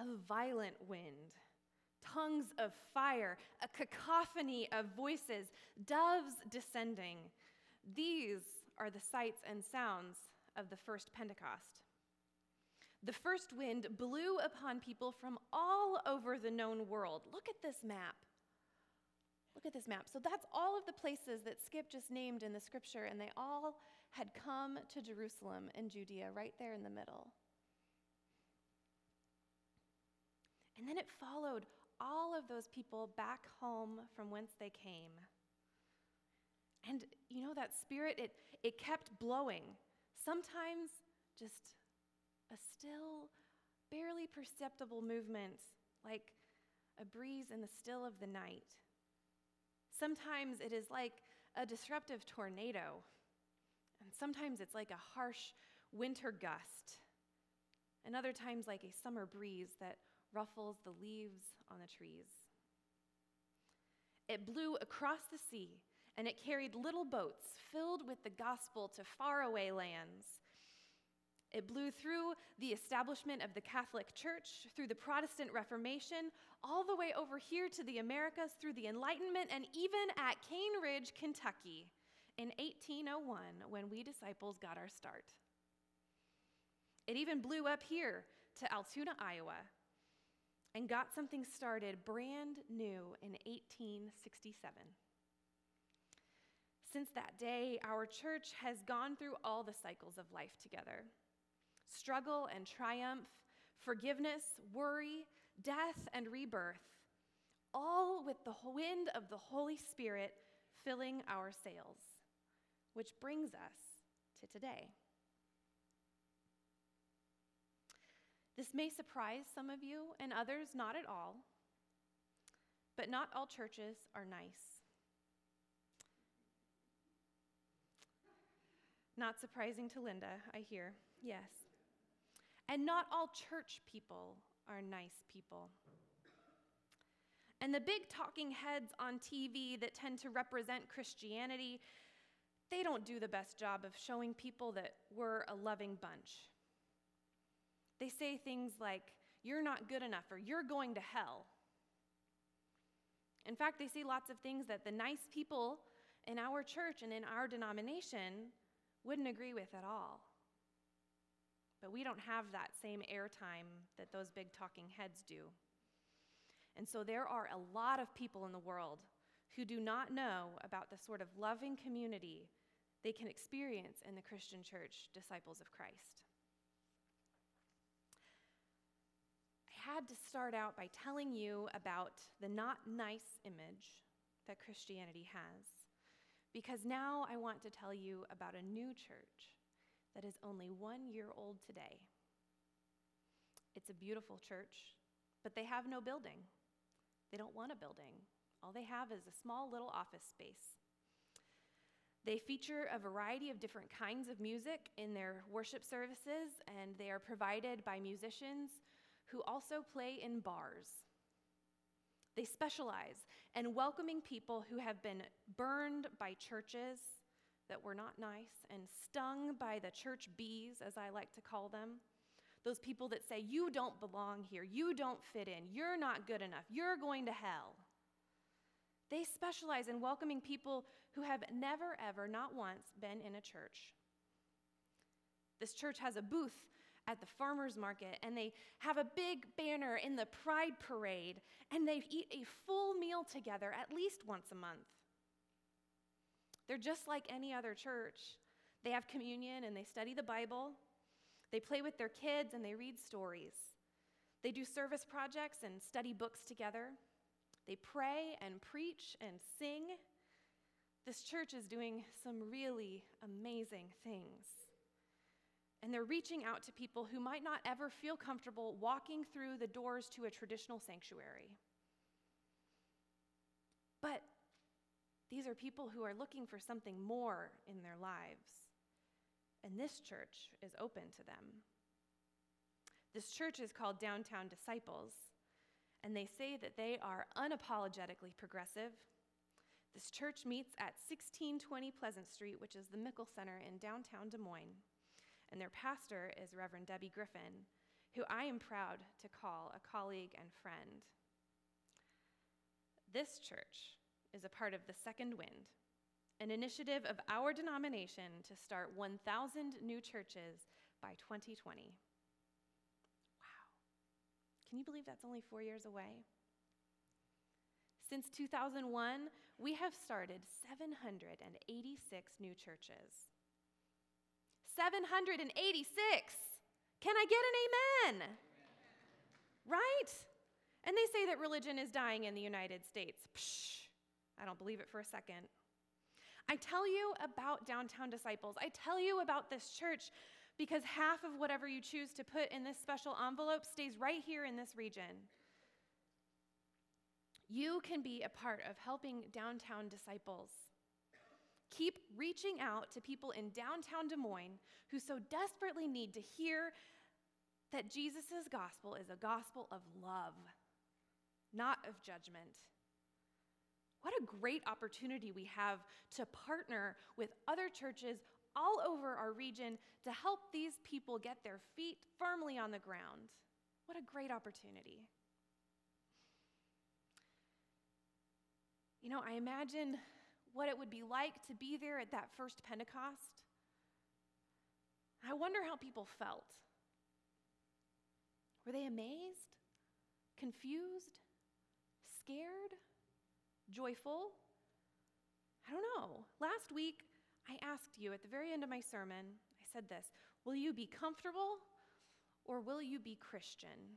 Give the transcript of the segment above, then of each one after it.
a violent wind, tongues of fire, a cacophony of voices, doves descending. These are the sights and sounds of the first Pentecost. The first wind blew upon people from all over the known world. Look at this map. Look at this map. So that's all of the places that Skip just named in the scripture, and they all had come to Jerusalem and Judea, right there in the middle. And then it followed all of those people back home from whence they came. And you know, that spirit, it kept blowing. Sometimes just a still, barely perceptible movement, like a breeze in the still of the night. Sometimes it is like a disruptive tornado, and sometimes it's like a harsh winter gust, and other times like a summer breeze that ruffles the leaves on the trees. It blew across the sea, and it carried little boats filled with the gospel to faraway lands. It blew through the establishment of the Catholic Church, through the Protestant Reformation, all the way over here to the Americas, through the Enlightenment, and even at Cane Ridge, Kentucky, in 1801, when we disciples got our start. It even blew up here to Altoona, Iowa, and got something started brand new in 1867. Since that day, our church has gone through all the cycles of life together. Struggle and triumph, forgiveness, worry, death, and rebirth, all with the wind of the Holy Spirit filling our sails, which brings us to today. This may surprise some of you and others not at all, but not all churches are nice. Not surprising to Linda, I hear, yes. And not all church people are nice people. And the big talking heads on TV that tend to represent Christianity, they don't do the best job of showing people that we're a loving bunch. They say things like, "You're not good enough," or "You're going to hell." In fact, they say lots of things that the nice people in our church and in our denomination wouldn't agree with at all. But we don't have that same airtime that those big talking heads do. And so there are a lot of people in the world who do not know about the sort of loving community they can experience in the Christian church, Disciples of Christ. I had to start out by telling you about the not nice image that Christianity has, because now I want to tell you about a new church that is only 1 year old today. It's a beautiful church, but they have no building. They don't want a building. All they have is a small little office space. They feature a variety of different kinds of music in their worship services, and they are provided by musicians who also play in bars. They specialize in welcoming people who have been burned by churches that were not nice and stung by the church bees, as I like to call them. Those people that say, "You don't belong here, you don't fit in, you're not good enough, you're going to hell." They specialize in welcoming people who have never, ever, not once, been in a church. This church has a booth at the farmer's market, and they have a big banner in the Pride Parade, and they eat a full meal together at least once a month. They're just like any other church. They have communion, and they study the Bible. They play with their kids, and they read stories. They do service projects and study books together. They pray and preach and sing. This church is doing some really amazing things. And they're reaching out to people who might not ever feel comfortable walking through the doors to a traditional sanctuary. But these are people who are looking for something more in their lives. And this church is open to them. This church is called Downtown Disciples, and they say that they are unapologetically progressive. This church meets at 1620 Pleasant Street, which is the Mickle Center in downtown Des Moines. And their pastor is Reverend Debbie Griffin, who I am proud to call a colleague and friend. This church is a part of the Second Wind, an initiative of our denomination to start 1,000 new churches by 2020. Wow. Can you believe that's only 4 years away? Since 2001, we have started 786 new churches. 786! Can I get an amen? Right? And they say that religion is dying in the United States. Psh, I don't believe it for a second. I tell you about Downtown Disciples. I tell you about this church because half of whatever you choose to put in this special envelope stays right here in this region. You can be a part of helping Downtown Disciples. Keep reaching out to people in downtown Des Moines who so desperately need to hear that Jesus' gospel is a gospel of love, not of judgment. What a great opportunity we have to partner with other churches all over our region to help these people get their feet firmly on the ground. What a great opportunity. You know, I imagine what it would be like to be there at that first Pentecost. I wonder how people felt. Were they amazed? Confused? Scared? Joyful? I don't know. Last week, I asked you at the very end of my sermon, I said this, will you be comfortable or will you be Christian?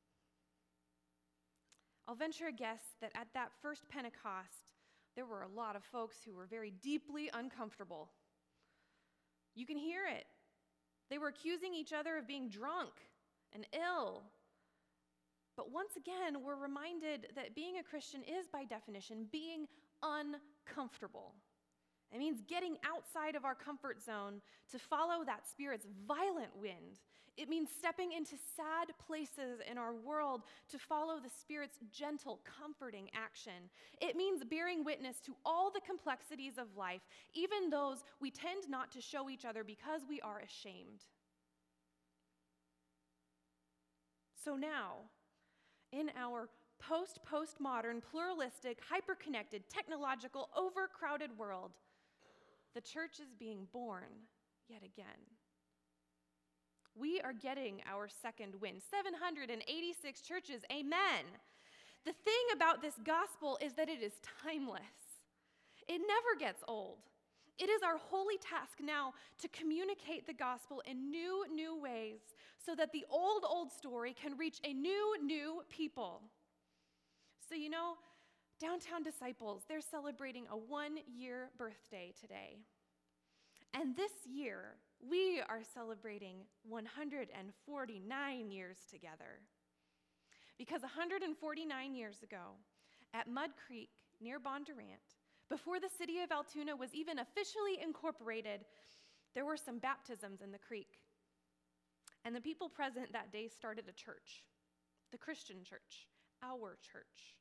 I'll venture a guess that at that first Pentecost, there were a lot of folks who were very deeply uncomfortable. You can hear it. They were accusing each other of being drunk and ill. But once again, we're reminded that being a Christian is, by definition, being uncomfortable. It means getting outside of our comfort zone to follow that Spirit's violent wind. It means stepping into sad places in our world to follow the Spirit's gentle, comforting action. It means bearing witness to all the complexities of life, even those we tend not to show each other because we are ashamed. So now, in our postmodern, pluralistic, hyper-connected, technological, overcrowded world, the church is being born yet again. We are getting our second wind. 786 churches, amen. The thing about this gospel is that it is timeless. It never gets old. It is our holy task now to communicate the gospel in new ways so that the old story can reach a new people. So you know, Downtown Disciples, they're celebrating a 1-year birthday today. And this year, we are celebrating 149 years together. Because 149 years ago, at Mud Creek near Bondurant, before the city of Altoona was even officially incorporated, there were some baptisms in the creek. And the people present that day started a church, the Christian church, our church.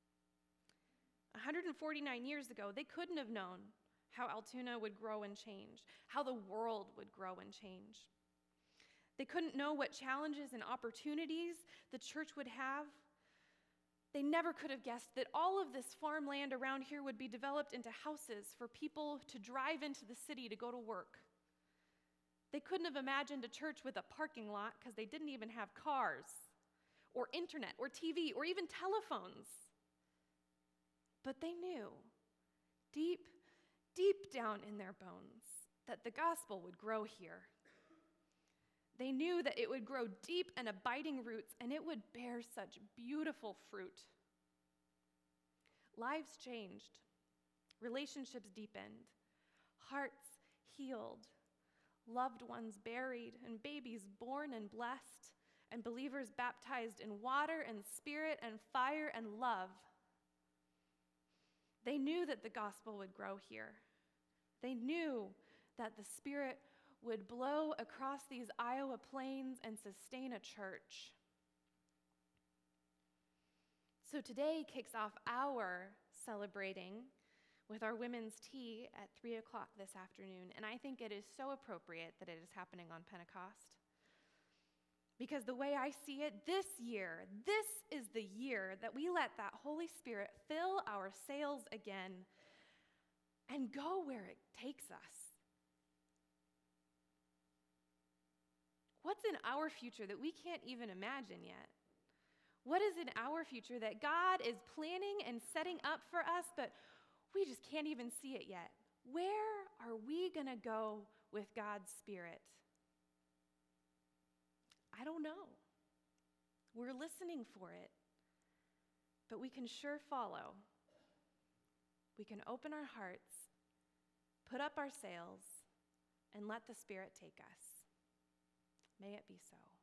149 years ago, they couldn't have known how Altoona would grow and change, how the world would grow and change. They couldn't know what challenges and opportunities the church would have. They never could have guessed that all of this farmland around here would be developed into houses for people to drive into the city to go to work. They couldn't have imagined a church with a parking lot because they didn't even have cars, or internet, or TV, or even telephones. But they knew, deep down in their bones, that the gospel would grow here. They knew that it would grow deep and abiding roots, and it would bear such beautiful fruit. Lives changed, relationships deepened, hearts healed, loved ones buried, and babies born and blessed, and believers baptized in water and spirit and fire and love. They knew that the gospel would grow here. They knew that the Spirit would blow across these Iowa plains and sustain a church. So today kicks off our celebrating with our women's tea at 3 o'clock this afternoon, and I think it is so appropriate that it is happening on Pentecost. Because the way I see it, this is the year that we let that Holy Spirit fill our sails again and go where it takes us. What's in our future that we can't even imagine yet? What is in our future that God is planning and setting up for us, but we just can't even see it yet? Where are we going to go with God's Spirit? I don't know. We're listening for it, but we can sure follow. We can open our hearts, put up our sails, and let the Spirit take us. May it be so.